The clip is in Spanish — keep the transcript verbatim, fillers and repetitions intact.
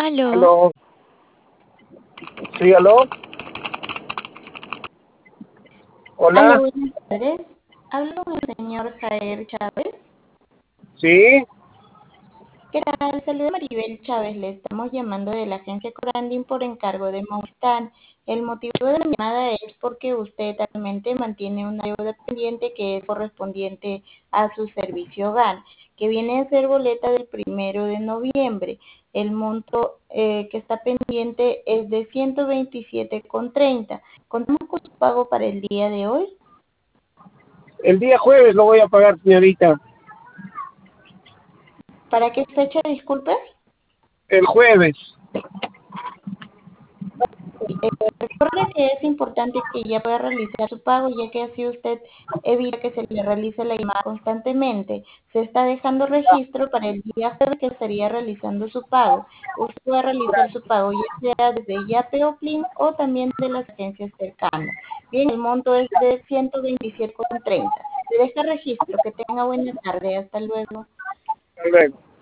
Aló. Aló. Sí, aló. Aló, Hola. buenas tardes. Hablo con el señor Jair Chávez. Sí. ¿Qué tal? Saluda Maribel Chávez. Le estamos llamando de la agencia Coranding por encargo de Movistar. El motivo de la llamada es porque usted actualmente mantiene una deuda pendiente que es correspondiente a su servicio hogar, que viene a ser boleta del primero de noviembre. El monto eh, que está pendiente es de ciento veintisiete con treinta. ¿Contamos con su pago para el día de hoy? El día jueves lo voy a pagar, señorita. ¿Para qué fecha, disculpe? El jueves. Eh, recuerde que es importante que ya pueda realizar su pago, ya que así usted evita que se le realice la llamada constantemente. Se está dejando registro para el día jueves que estaría realizando su pago. Usted puede realizar su pago ya sea desde Yape o Plin o también de las agencias cercanas. Bien, el monto es de ciento veintisiete con treinta. Se deja registro. Que tenga buena tarde. Hasta luego. Hasta luego.